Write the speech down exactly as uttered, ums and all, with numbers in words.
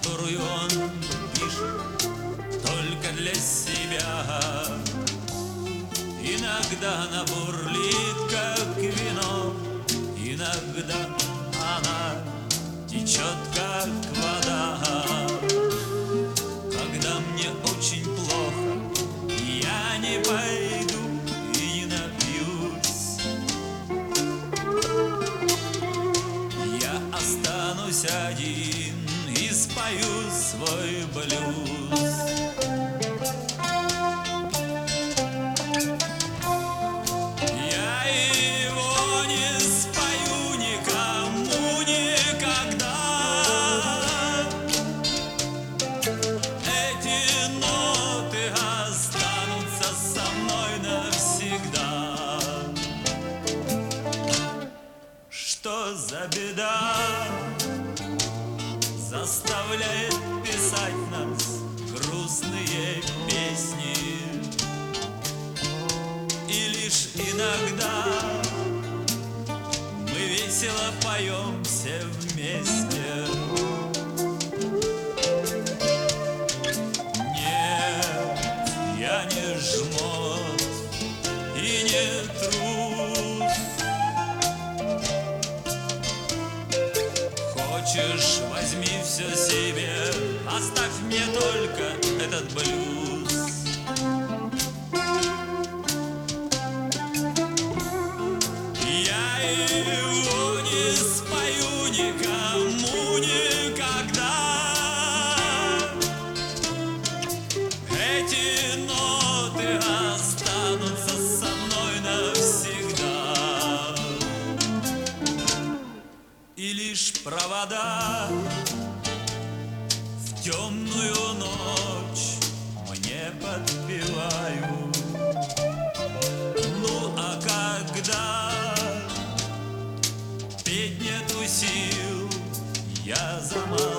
которую он пишет только для себя. Иногда она бурлит, как вино, иногда она течет, как вода. Когда мне очень плохо, я не пойду и не напьюсь. Я останусь один и спою свой блюз. Что за беда заставляет писать нас грустные песни? И лишь иногда мы весело поем все вместе. Нет, я не жмот и не трус. Хочешь, возьми все себе, оставь мне только этот блюз. Я его не спою никому никогда. Эти ноты останутся со мной навсегда. И лишь провода в темную ночь мне подпевают. Ну а когда петь нету сил, я замолчу.